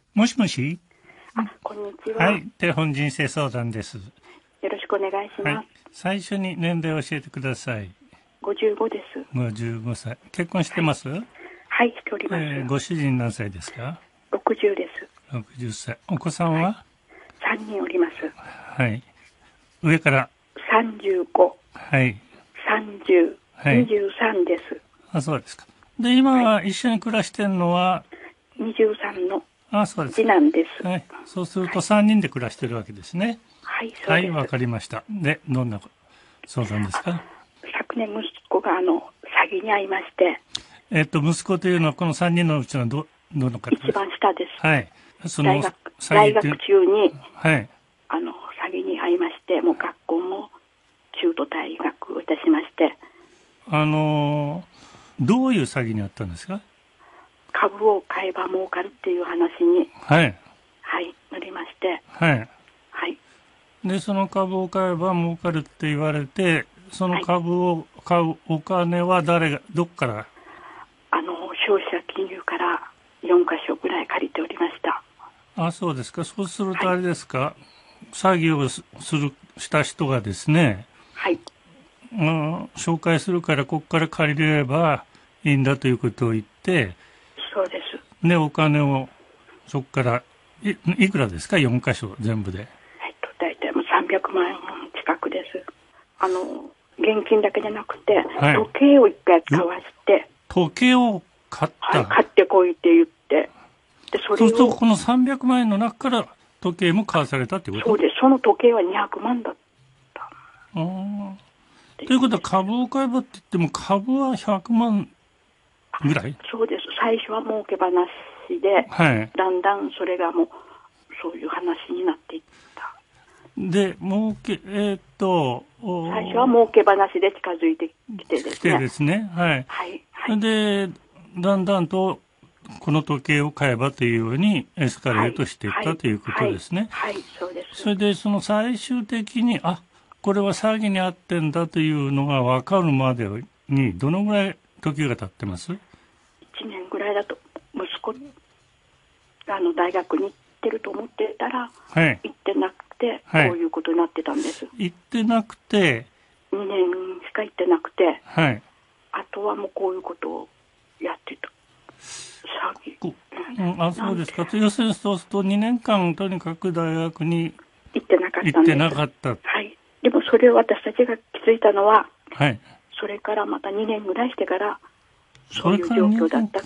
もしもし。 こんにちは。 はい、手本人生相談です。 よろしくお願いします。 はい、最初に年齢を教えてください。 55です。 55歳。結婚してます？ はい、しております。 ご主人何歳ですか 60です。 ？60歳。お子さんは 3人おります。 はい。上から。 35、 はい。 30、 はい、 23です。 あ、そうですか。で、今は一緒に暮らしてるのは、 23のそうです次男です。 はい。そうすると3人で暮らしてるわけですね。 はい、そうです。 はい、わかりました。で、どんな相談ですか？ 昨年息子が詐欺に遭いまして。 息子というのはこの3人のうちのどの方ですか？ 一番下です。 はい。 大学中に、 はい。 詐欺に遭いまして、もう学校も中途退学をいたしまして。 どういう詐欺にあったんですか？ 株を買えば儲かるっていう話に、 はい。 はい、乗りまして。 はい。 はい。 で、その株を買えば儲かるって言われて、その株を買うお金はどっから？ 消費者金融から4カ所ぐらい借りておりました。 あ、そうですか。そうするとあれですか、詐欺をした人がですね、 はい。 紹介するからここから借りれればいいんだということを言って、 そうです。 で、お金をそこからいくらですか？4カ所全部で。 大体もう300万円近くです。現金だけじゃなくて、 はい、 時計を一回買わして。 時計を買った、 はい、買ってこいって言って。で、 そうするとこの300万円の中から時計も買わされたってこと？ そうです。その時計は200万だった。 ということは株を買えばって言っても株は100万ぐらい？ そうです。最初は儲け話で、 はい、 だんだんそれがもうそういう話になっていった。 で、 最初は儲け話で近づいてきてですね。 はい。 はいはい、 で、だんだんとこの時計を買えばというようにエスカレートしていったということですね。 はい、そうです。 それでその最終的に、これは詐欺に遭ってんだというのが分かるまでにどのぐらい時が経ってます？ 1 年ぐらいだと。息子大学に行ってると思ってたら、 はい、 行ってなくて、こういうことになってたんです。 行ってなくて 2年しか行ってなくて、 はい、 あとはもうこういうことをやってた。詐欺。 そうですか。要するにそうすると2年間とにかく大学に行ってなかったんです。はい。でもそれを私たちが気づいたのは、 はい、 それからまた2年ぐらいしてからそういう状況だったと。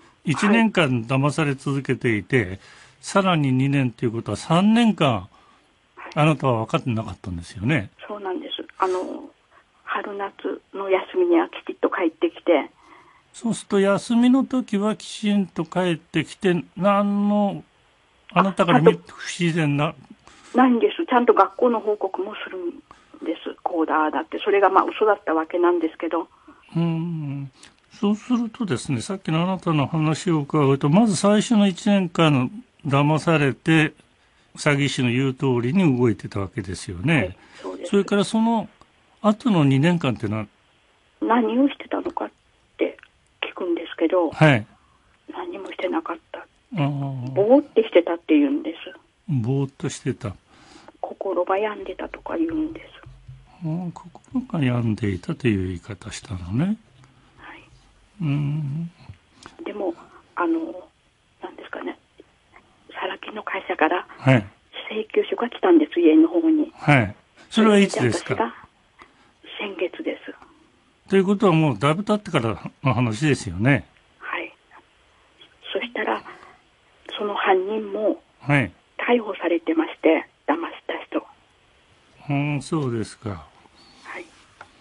1年間騙され続けていて、はい、さらに2年ということは3年間あなたは分かってなかったんですよね。 そうなんです。春夏の休みにはきちっと帰ってきて。 そうすると休みの時はきちんと帰ってきて、あなたから見ると不自然な。 ないんです。ちゃんと学校の報告もするんです。こうだって。それが嘘だったわけなんですけど。 そうするとですね、さっきのあなたの話を伺うと、まず最初の1年間騙されて、詐欺師の言う通りに動いてたわけですよね。はい、 そうです。 それからその後の2年間ってのは何をしてたのかって聞くんですけど、 はい、 何もしてなかった。ぼーってしてたって言うんです。ぼーっとしてた。 心が病んでたとか言うんです。 心が病んでいたという言い方したのね。 はい。 でもなんですかね、サラ金の会社から請求書が来たんです、家の方に。 はい。それはいつですか？ 先月です。 ということはもうだいぶ経ってからの話ですよね。 はい。そしたらその犯人も逮捕されてまして、騙した人。 そうですか。 はい。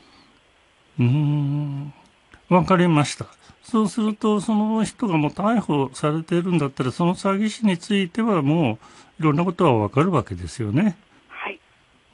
わかりました。そうするとその人がもう逮捕されているんだったら、その詐欺師についてはもういろんなことはわかるわけですよね。 はい。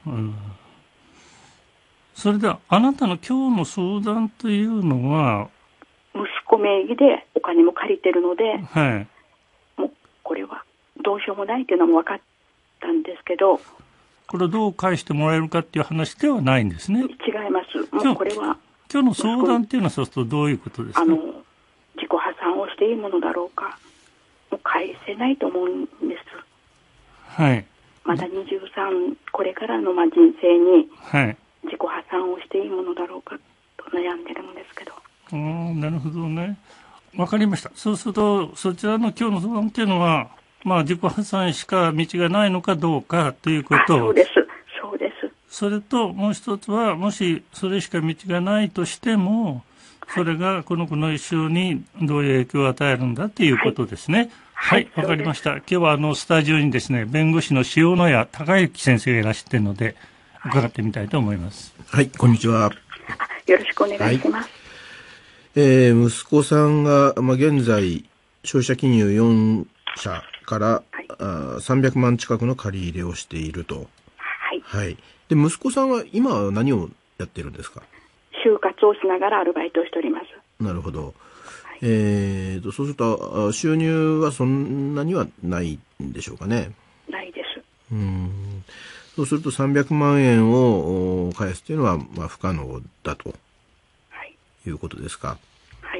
それであなたの今日の相談というのは、 息子名義でお金も借りてるので、 はい、 もうこれはどうしようもないというのも分かったんですけど、 これをどう返してもらえるかっていう話ではないんですね。 違います。もうこれは今日の相談っていうのはそうするとどういうことですか？ 自己破産をしていいものだろうか、もう返せないと思うんです。 はい。 まだ23、これからの人生に自己破産をしていいものだろうかと悩んでるんですけど。 なるほどね。わかりました。そうすると、そちらの今日の相談っていうのは、自己破産しか道がないのかどうかということを。 そうです。そうです。 それと、もう一つは、もしそれしか道がないとしても、それがこの子の一生にどういう影響を与えるんだということですね。はい、わかりました。今日はスタジオにですね、弁護士の塩谷隆之先生がいらっしゃっているので、伺ってみたいと思います。 はい、こんにちは。 よろしくお願いします。 息子さんが、現在、消費者金融4社から、300万近くの借り入れをしていると。 はい。 はい。で、息子さんは今は何をやってるんですか？ 就活をしながらアルバイトをしております。 なるほど。そうすると、収入はそんなにはないんでしょうかね。 ないです。 そうすると300万円を返すというのは、不可能だと。いうことですか。 はい。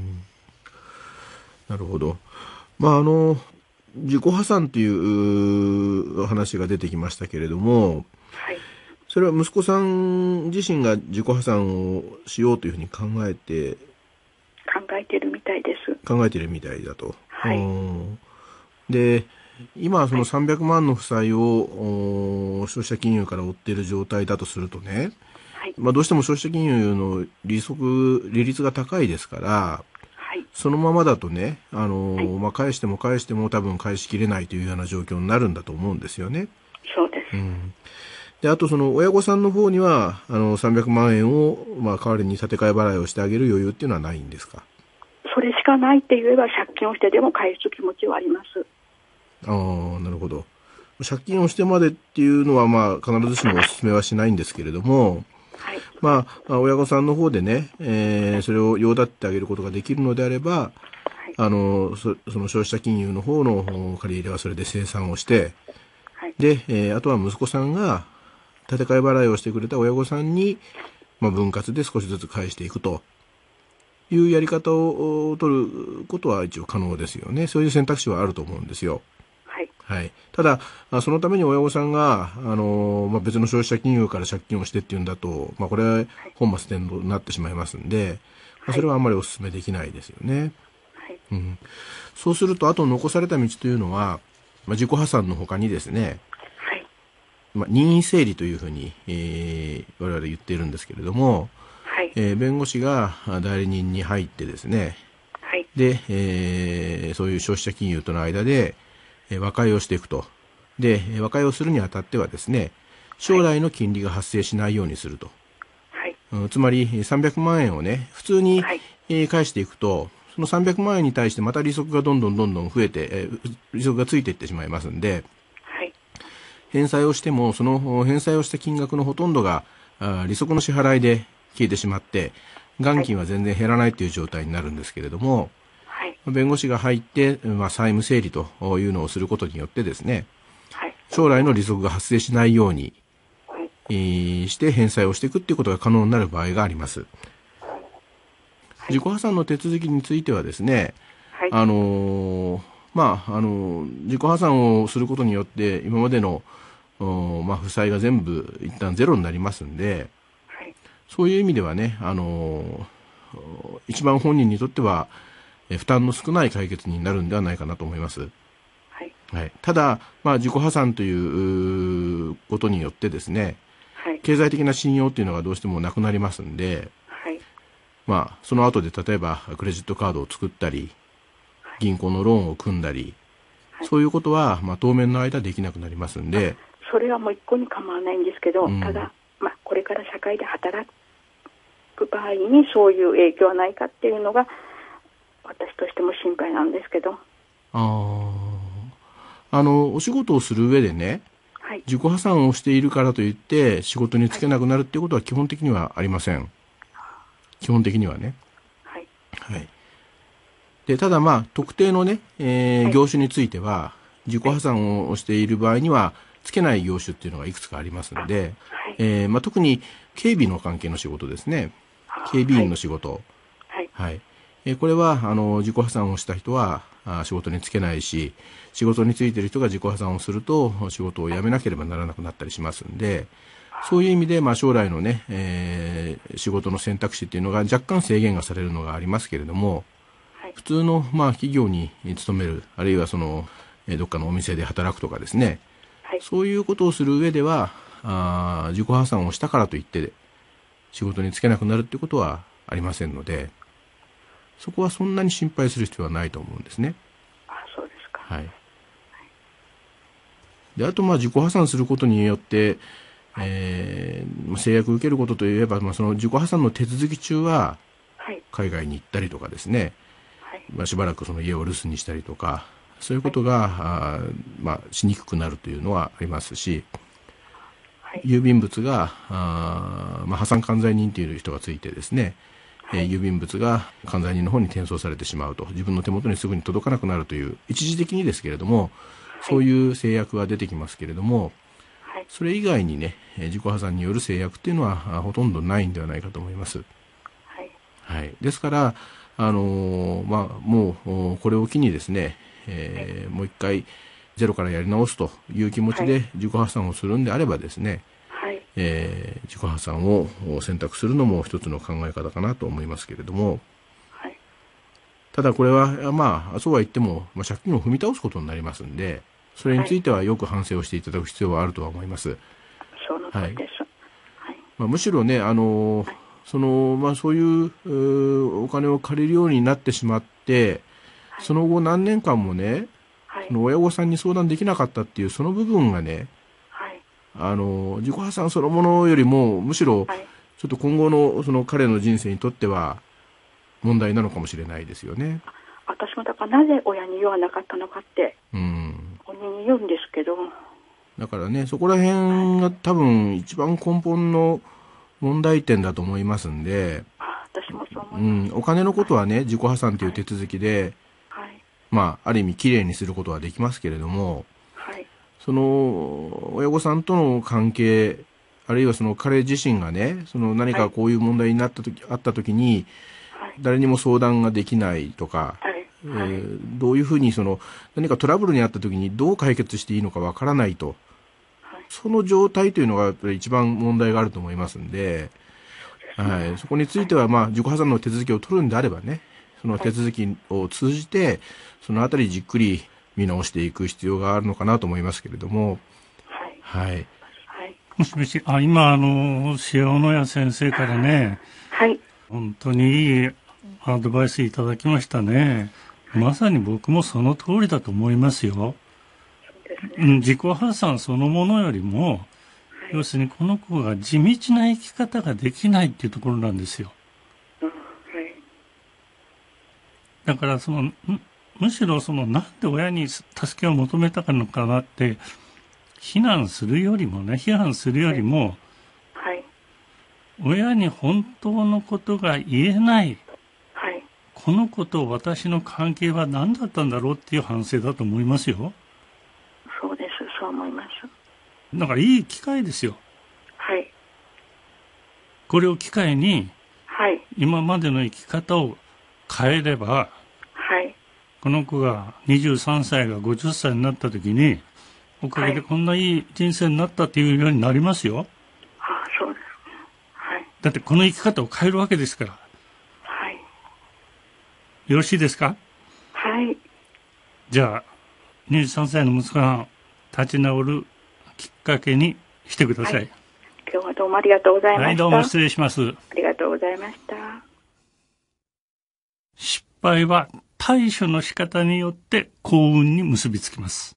なるほど。自己破産という話が出てきましたけれども、 はい。 それは息子さん自身が自己破産をしようというふうに考えてるみたいです。 考えているみたいだと。 はい。 で、今その300万の負債を消費者金融から負っている状態だとするとね、どうしても消費者金融の利率が高いですから、そのままだとね、返しても多分返しきれないというような状況になるんだと思うんですよね。 そうです。 で、あとその親御さんの方には、300万円を、代わりに立て替え払いをしてあげる余裕っていうのはないんですか？ それしかないって言えば借金をしてでも返す気持ちはあります。 なるほど。借金をしてまでっていうのは、必ずしもお勧めはしないんですけれども、親御さんの方でね、それを用立ってあげることができるのであれば、その消費者金融の方の借り入れはそれで清算をして、で、あとは息子さんが立て替え払いをしてくれた親御さんに、分割で少しずつ返していくというやり方を取ることは一応可能ですよね。そういう選択肢はあると思うんですよ。はい。ただ、そのために親御さんが、別の消費者金融から借金をしてっていうんだと、これは本末転倒になってしまいますんで、それはあんまりお勧めできないですよね。そうすると、あと残された道というのは、自己破産の他にですね、任意整理というふうに、我々言っているんですけれども、弁護士が代理人に入ってですね、で、そういう消費者金融との間で、和解をしていくと。で、和解をするにあたってはですね、将来の金利が発生しないようにすると。つまり、300万円をね、普通に、返していくと、その300万円に対してまた利息がどんどん増えて、利息がついていってしまいますんで、返済をしても、その返済をした金額のほとんどが、利息の支払いで消えてしまって、元金は全然減らないという状態になるんですけれども、弁護士が入って、債務整理というのをすることによってですね、将来の利息が発生しないように、して返済をしていくっていうことが可能になる場合があります。自己破産の手続きについてはですね、自己破産をすることによって今までの、負債が全部一旦ゼロになりますんで、そういう意味ではね、一番本人にとっては負担の少ない解決になるんではないかなと思います。ただ、自己破産ということによってですね、経済的な信用というのがどうしてもなくなりますんで、その後で例えばクレジットカードを作ったり、銀行のローンを組んだり、そういうことは、当面の間できなくなりますんで。 それはもう一個に構わないんですけど、ただ、これから社会で働く場合にそういう影響はないかっていうのが、私としても心配なんですけど。 お仕事をする上でね、自己破産をしているからといって仕事に就けなくなるっていうことは基本的にはありません。基本的にはね。で、ただ特定のね、業種については、自己破産をしている場合には、つけない業種っていうのがいくつかありますので、特に警備の関係の仕事ですね。警備員の仕事。これは、自己破産をした人は、 仕事に就けないし、仕事に就いている人が自己破産をすると仕事を辞めなければならなくなったりしますんで、そういう意味で、将来のね、仕事の選択肢っていうのが若干制限がされるのがありますけれども、普通の、企業に勤める、あるいはどっかのお店で働くとかですね、そういうことをする上では、自己破産をしたからといって仕事に就けなくなるってことはありませんので、そこはそんなに心配する必要はないと思うんですね。 そうですか。 はい。で、あと自己破産することによって、制約を受けることといえば、その自己破産の手続き中は海外に行ったりとかですね、しばらくその家を留守にしたりとか、そういうことが、しにくくなるというのはありますし、郵便物が破産管財人という人がついてですね、郵便物が管財人の方に転送されてしまうと、自分の手元にすぐに届かなくなるという、一時的にですけれども、そういう制約が出てきますけれども、それ以外にね、自己破産による制約っていうのはほとんどないんではないかと思います。ですから、もうこれを機にですね、もう一回ゼロからやり直すという気持ちで自己破産をするんであればですね、自己破産を選択するのも一つの考え方かなと思いますけれども、ただこれはそうは言っても、借金を踏み倒すことになりますんで、それについてはよく反省をしていただく必要はあるとは思います。 その通りです。 むしろね、そういうお金を借りるようになってしまって、その後何年間もね、その親御さんに相談できなかったっていうその部分がね、自己破産そのものよりもむしろちょっと今後のその彼の人生にとっては問題なのかもしれないですよね。 私もだからなぜ親に言わなかったのかって本人に言うんですけど、 だからね、そこら辺が多分一番根本の問題点だと思いますんで、 私もそう思います。 お金のことはね、自己破産という手続きで、ある意味きれいにすることはできますけれども、その親御さんとの関係、あるいはその彼自身がね、その何かこういう問題にあった時に、誰にも相談ができないとか、どういうふうに何かトラブルにあった時にどう解決していいのかわからないと、その状態というのがやっぱり一番問題があると思いますんで、そこについては自己破産の手続きを取るんであればね、その手続きを通じてそのあたりじっくり見直していく必要があるのかなと思いますけれども。 もしもし、今塩野谷先生からね、本当にいいアドバイスいただきましたね。まさに僕もその通りだと思いますよ。自己破産そのものよりも、要するにこの子が地道な生き方ができないっていうところなんですよ。だからむしろなんで親に助けを求めたのかなって批判するよりも、親に本当のことが言えない、この子と私の関係は何だったんだろうっていう反省だと思いますよ。 そうです、そう思います。 だからいい機会ですよ。これを機会に、今までの生き方を変えれば、この子が23歳が50歳になった時に、おかげでこんないい人生になったっていうようになりますよ。 そうです。 だってこの生き方を変えるわけですから。よろしいですか？じゃあ、23歳の息子が立ち直るきっかけにしてください。 今日はどうもありがとうございました。 どうも失礼します。 ありがとうございました。 失敗は対処の仕方によって幸運に結びつきます。